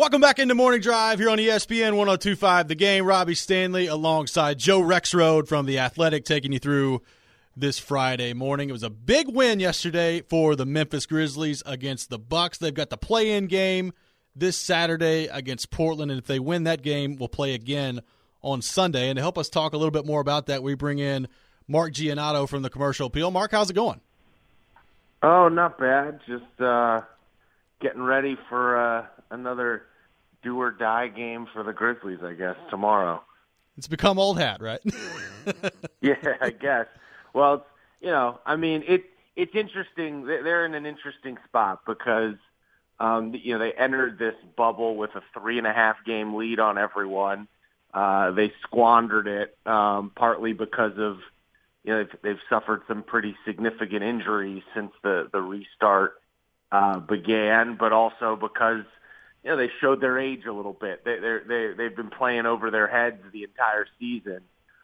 Welcome back into Morning Drive here on ESPN 102.5 The Game. Robbie Stanley alongside Joe Rexrode from The Athletic taking you through this Friday morning. It was a big win yesterday for the Memphis Grizzlies against the Bucks. They've got the play-in game this Saturday against Portland, and if they win that game, we'll play again on Sunday. And to help us talk a little bit more about that, we bring in Mark Giannotto from the Commercial Appeal. Mark, how's it going? Oh, not bad. Just getting ready for another do-or-die game for the Grizzlies, I guess, tomorrow. It's become old hat, right? Yeah, I guess. Well, it's interesting. They're in an interesting spot because, they entered this bubble with a 3.5-game lead on everyone. They squandered it partly because of, they've suffered some pretty significant injuries since the restart began, but also because they showed their age a little bit. They've been playing over their heads the entire season,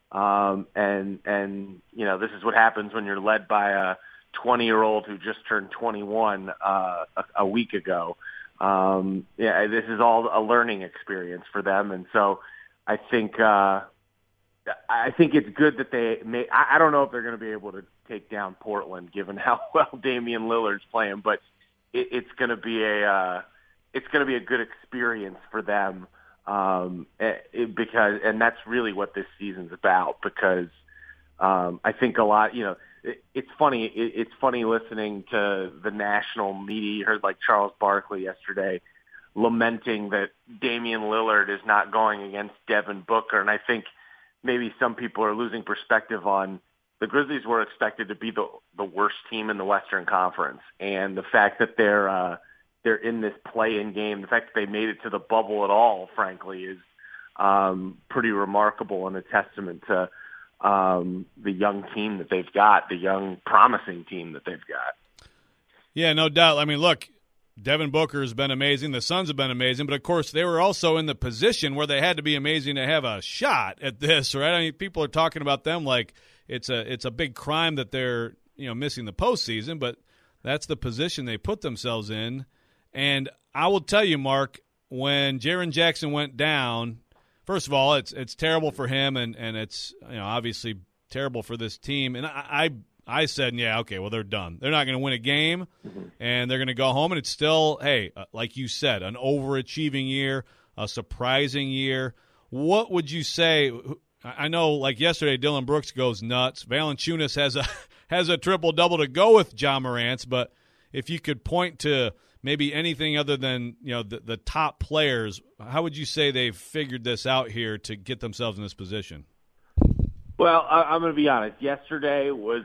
and this is what happens when you're led by a 20-year-old who just turned 21 a week ago. This is all a learning experience for them, and so I think it's good that they may. I don't know if they're going to be able to take down Portland, given how well Damian Lillard's playing, but it's going to be a good experience for them because that's really what this season's about. Because I think a lot, it's funny. It's funny listening to the national media. You heard like Charles Barkley yesterday lamenting that Damian Lillard is not going against Devin Booker, and I think maybe some people are losing perspective on the Grizzlies were expected to be the worst team in the Western Conference, and the fact that they're in this play-in game, the fact that they made it to the bubble at all, frankly, is pretty remarkable and a testament to the young team that they've got, the young, promising team that they've got. Yeah, no doubt. I mean, look, Devin Booker has been amazing. The Suns have been amazing. But, of course, they were also in the position where they had to be amazing to have a shot at this, right? I mean, people are talking about them like it's a big crime that they're missing the postseason, but that's the position they put themselves in. And I will tell you, Mark, when Jaren Jackson went down, first of all, it's terrible for him, and it's obviously terrible for this team. And I said, yeah, okay, well, they're done. They're not going to win a game, and they're going to go home. And it's still, hey, like you said, an overachieving year, a surprising year. What would you say? I know, like yesterday, Dylan Brooks goes nuts. Valanciunas has a triple-double to go with Ja Morant's, but if you could point to maybe anything other than the top players, how would you say they've figured this out here to get themselves in this position? Well, I'm going to be honest. Yesterday was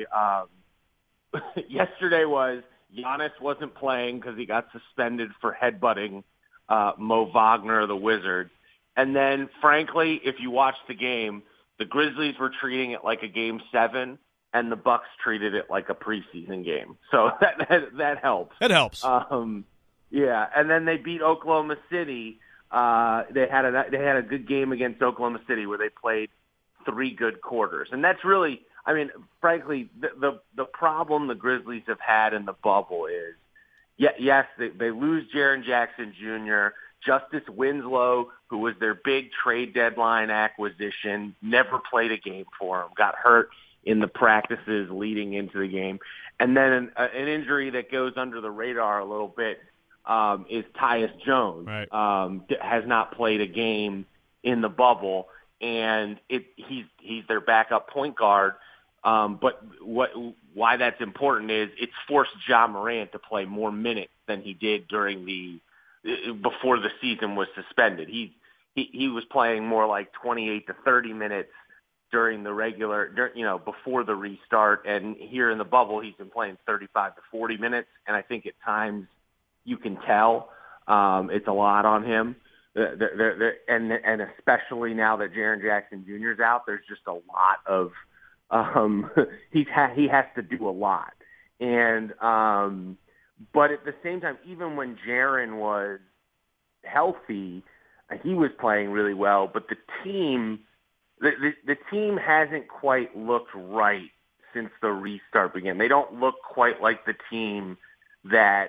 Giannis wasn't playing because he got suspended for headbutting Mo Wagner, the Wizard. And then, frankly, if you watch the game, the Grizzlies were treating it like a Game 7, and the Bucks treated it like a preseason game. So that helps. It helps. Yeah, and then they beat Oklahoma City. They had a good game against Oklahoma City where they played 3 good quarters, and that's really, I mean, frankly, the problem the Grizzlies have had in the bubble is, yes, they lose Jaren Jackson Jr., Justice Winslow, who was their big trade deadline acquisition, never played a game for them, got hurt in the practices leading into the game. And then an injury that goes under the radar a little bit is Tyus Jones. Right. Has not played a game in the bubble, and he's their backup point guard. But why that's important is it's forced Ja Morant to play more minutes than he did before the season was suspended. He was playing more like 28 to 30 minutes during the before the restart, and here in the bubble he's been playing 35 to 40 minutes, and I think at times you can tell it's a lot on him. And especially now that Jaren Jackson Jr. is out, there's just a lot of he has to do a lot, and but at the same time, even when Jaren was healthy, he was playing really well. But the team hasn't quite looked right since the restart began. They don't look quite like the team that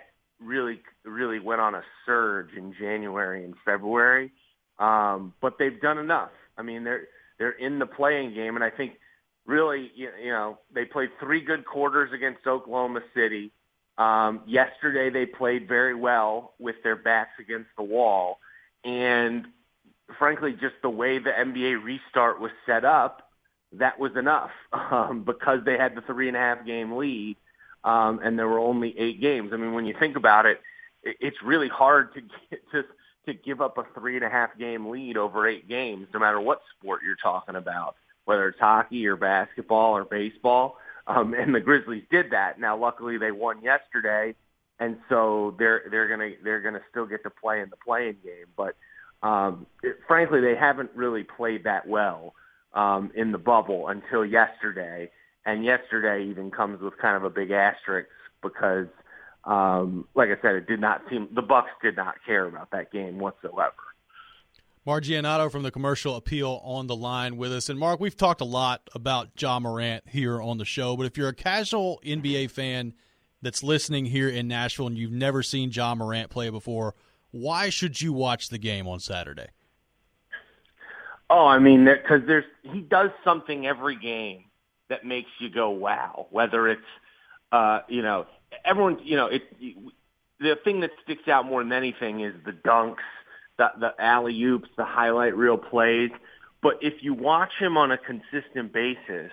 really went on a surge in January and February. But they've done enough. I mean, they're in the playing game, and I think really, they played 3 good quarters against Oklahoma City. Yesterday they played very well with their backs against the wall, and frankly, just the way the NBA restart was set up, that was enough because they had the 3.5 game lead, and there were only 8 games. I mean, when you think about it, it's really hard to give up a 3.5 game lead over 8 games, no matter what sport you're talking about, whether it's hockey or basketball or baseball. And the Grizzlies did that. Now, luckily, they won yesterday, and so they're gonna still get to play in the play-in game. But frankly, they haven't really played that well in the bubble until yesterday. And yesterday even comes with kind of a big asterisk because, like I said, the Bucks did not care about that game whatsoever. Mark Giannotto from the Commercial Appeal on the line with us. And, Mark, we've talked a lot about Ja Morant here on the show, but if you're a casual NBA fan that's listening here in Nashville and you've never seen Ja Morant play before, why should you watch the game on Saturday? Oh, I mean, because he does something every game that makes you go, wow, whether it's, everyone, the thing that sticks out more than anything is the dunks, the alley-oops, the highlight reel plays. But if you watch him on a consistent basis,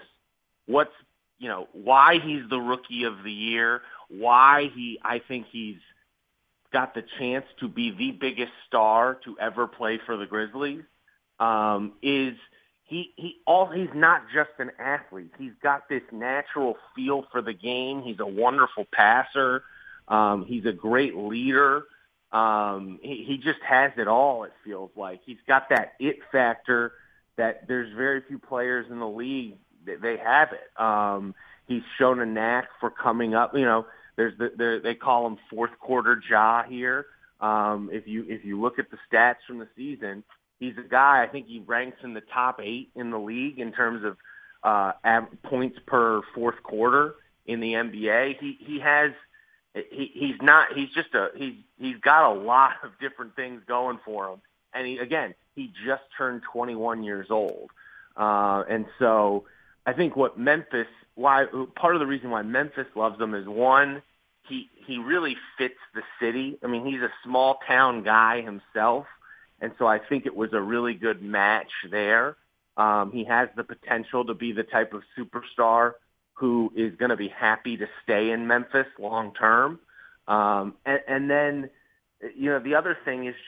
why he's the rookie of the year, why I think he's got the chance to be the biggest star to ever play for the Grizzlies, is he's not just an athlete. He's got this natural feel for the game. He's a wonderful passer. He's a great leader. He just has it all, it feels like. He's got that it factor that there's very few players in the league that they have it. He's shown a knack for coming up. They call him fourth quarter Ja here. If you look at the stats from the season, he's a guy, I think he ranks in the top 8 in the league in terms of points per fourth quarter in the NBA. He's got a lot of different things going for him. And he just turned 21 years old. And so I think part of the reason why Memphis loves him is, one, he really fits the city. I mean, he's a small town guy himself. And so I think it was a really good match there. He has the potential to be the type of superstar who is going to be happy to stay in Memphis long term. And then, the other thing is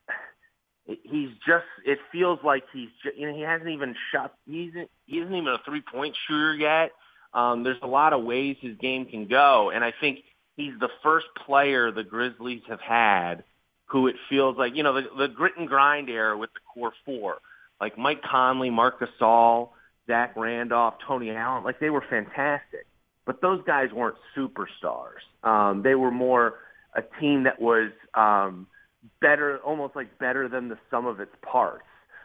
it feels like he hasn't even he isn't even a 3-point shooter yet. There's a lot of ways his game can go. And I think he's the first player the Grizzlies have had who it feels like, the grit and grind era with the core 4, like Mike Conley, Marc Gasol, Zach Randolph, Tony Allen, like they were fantastic. But those guys weren't superstars. They were more a team that was better, almost like better than the sum of its parts.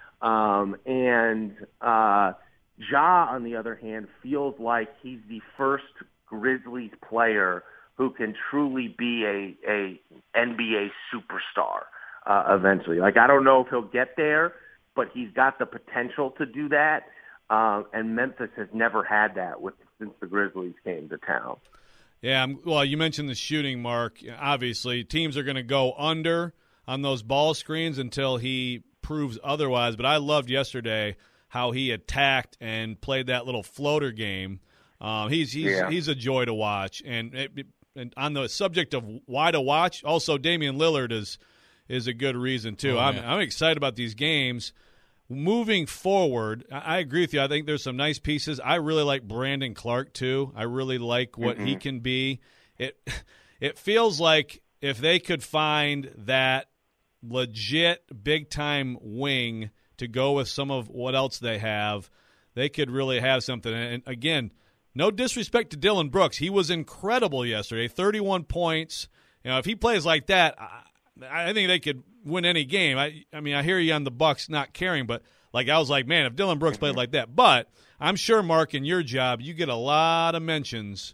Ja, on the other hand, feels like he's the first Grizzlies player who can truly be a NBA superstar eventually. Like, I don't know if he'll get there, but he's got the potential to do that. And Memphis has never had that since the Grizzlies came to town. Yeah, well, you mentioned the shooting, Mark. Obviously, teams are going to go under on those ball screens until he proves otherwise. But I loved yesterday how he attacked and played that little floater game. He's a joy to watch. And on the subject of why to watch, also Damian Lillard is a good reason too. I'm excited about these games. Moving forward, I agree with you. I think there's some nice pieces. I really like Brandon Clark too. I really like what he can be. It feels like if they could find that legit big-time wing to go with some of what else they have, they could really have something. And again, no disrespect to Dylan Brooks. He was incredible yesterday, 31 points. If he plays like that, I think they could win any game. I mean, I hear you on the Bucks not caring, but I was like, man, if Dylan Brooks played like that. But I'm sure, Mark, in your job, you get a lot of mentions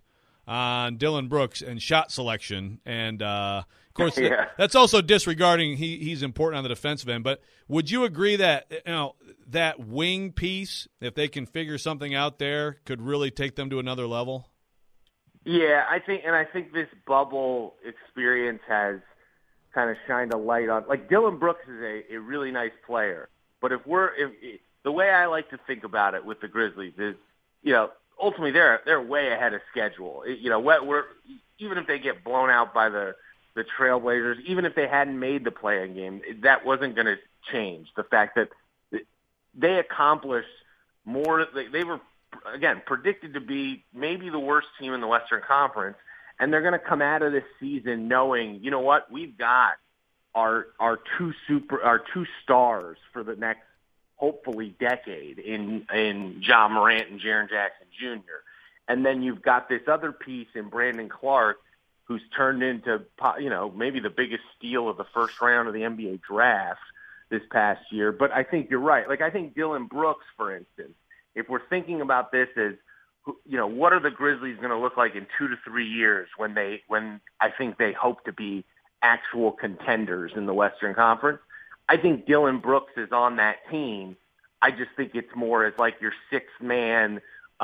on Dylan Brooks and shot selection, and of course Yeah. that's also disregarding he's important on the defensive end. But would you agree that that wing piece, if they can figure something out there, could really take them to another level? Yeah, I think this bubble experience has kind of shined a light on. Like, Dylan Brooks is a really nice player, but if the way I like to think about it with the Grizzlies is, ultimately they're way ahead of schedule. We're even if they get blown out by the Trailblazers, even if they hadn't made the play-in game, that wasn't going to change the fact that they accomplished more. They were, again, predicted to be maybe the worst team in the Western Conference, and they're going to come out of this season knowing, you know what, we've got our two stars for the next, hopefully, decade in Ja Morant and Jaren Jackson Jr. And then you've got this other piece in Brandon Clark, who's turned into, maybe the biggest steal of the first round of the NBA draft this past year. But I think you're right. Like, I think Dylan Brooks, for instance, if we're thinking about this as, what are the Grizzlies going to look like in 2 to 3 years when I think they hope to be actual contenders in the Western Conference? I think Dylan Brooks is on that team. I just think it's more as like your sixth man,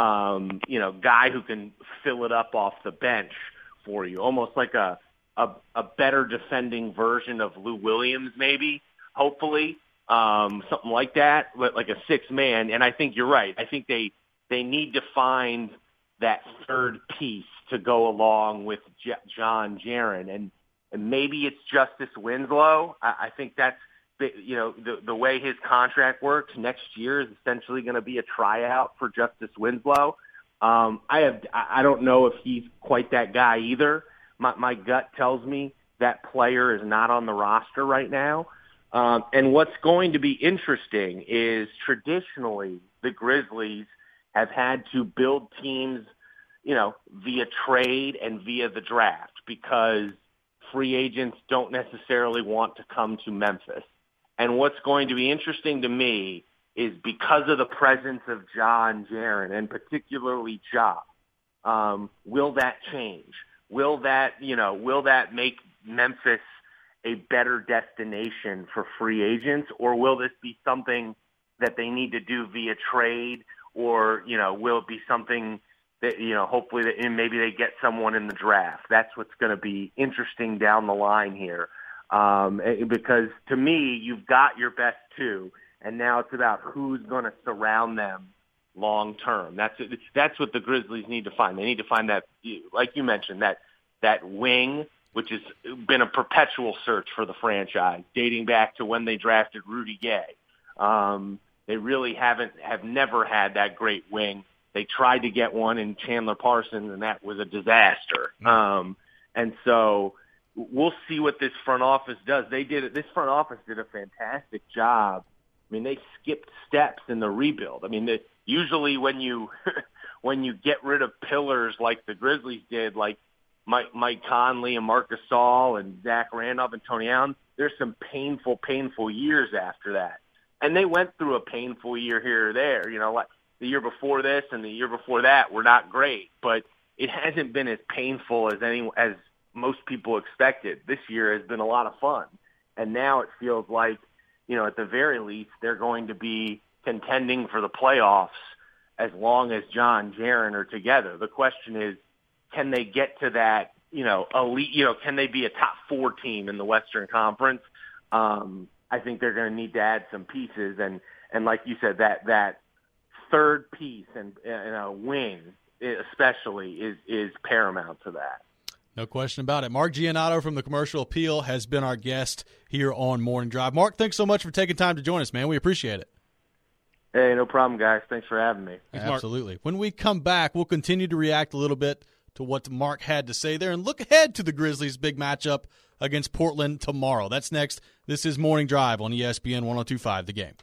guy who can fill it up off the bench for you, almost like a better defending version of Lou Williams, maybe, hopefully, something like that, but like a sixth man. And I think you're right. I think they need to find that third piece to go along with John Jaren, and maybe it's Justice Winslow. I think that's the way his contract works. Next year is essentially going to be a tryout for Justice Winslow. I don't know if he's quite that guy either. My gut tells me that player is not on the roster right now. And what's going to be interesting is traditionally the Grizzlies have had to build teams, via trade and via the draft, because free agents don't necessarily want to come to Memphis. And what's going to be interesting to me is, because of the presence of Ja and Jaren, and particularly Ja, will that change? Will that make Memphis a better destination for free agents, or will this be something that they need to do via trade, or, will it be something that, hopefully that maybe they get someone in the draft? That's what's going to be interesting down the line here. Because to me, you've got your best two, and now it's about who's going to surround them long term. That's what the Grizzlies need to find. They need to find that, like you mentioned, that wing, which has been a perpetual search for the franchise, dating back to when they drafted Rudy Gay. They really have never had that great wing. They tried to get one in Chandler Parsons, and that was a disaster. And so we'll see what this front office does. This front office did a fantastic job. I mean, they skipped steps in the rebuild. I mean, usually when you get rid of pillars like the Grizzlies did, like Mike Conley and Marc Gasol and Zach Randolph and Tony Allen, there's some painful years after that. And they went through a painful year here or there. Like the year before this and the year before that were not great, but it hasn't been as painful as most people expected. This year has been a lot of fun. And now it feels like, at the very least, they're going to be contending for the playoffs as long as John and Jaren are together. The question is, can they get to that, elite, can they be a top 4 team in the Western Conference? I think they're going to need to add some pieces. And like you said, that third piece and a wing especially is paramount to that. No question about it. Mark Giannotto from the Commercial Appeal has been our guest here on Morning Drive. Mark, thanks so much for taking time to join us, man. We appreciate it. Hey, no problem, guys. Thanks for having me. Thanks, absolutely. When we come back, we'll continue to react a little bit to what Mark had to say there and look ahead to the Grizzlies' big matchup against Portland tomorrow. That's next. This is Morning Drive on ESPN 102.5 The Game.